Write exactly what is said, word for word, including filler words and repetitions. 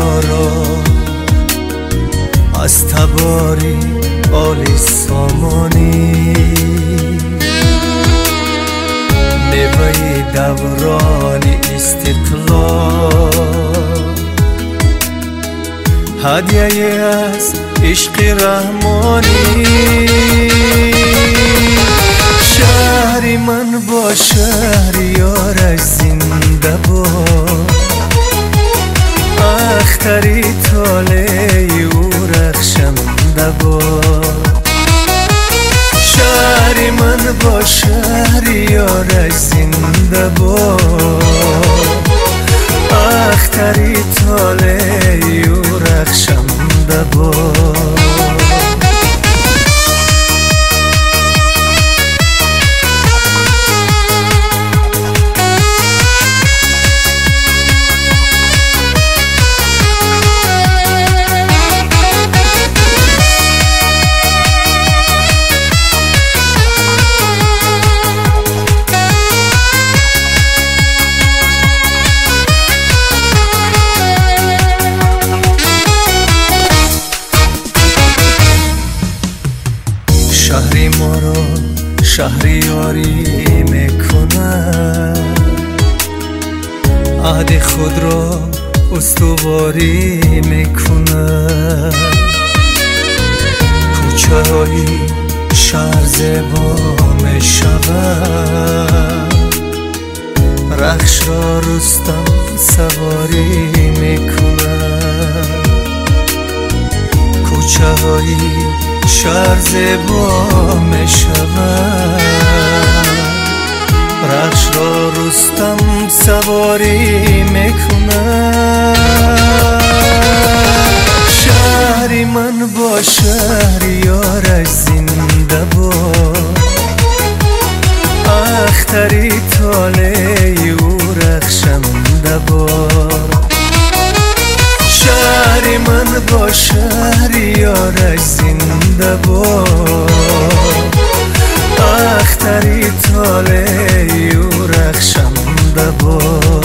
ما را از تباری آل سامانی میوه دوران استقلال هدیه از عشق رحمانی شهری من با شهریارش زنده باد اختری طالع او رخشنده باد شهری من با شهریارش زنده باد اختری طالع او رخشنده باد شهری ما را شهریاری میکند عهد خود را استواری میکند کوچه های شهر زیبا میشود رخش را رستم سواری میکند کوچه های شهر زیبا می شود رخش را رستم سواری می کند شهری من با شهریارش زنده باد اختری طالع او رخشنده باد شهری من با شهریارش زنده باد اختری طالع او رخشنده باد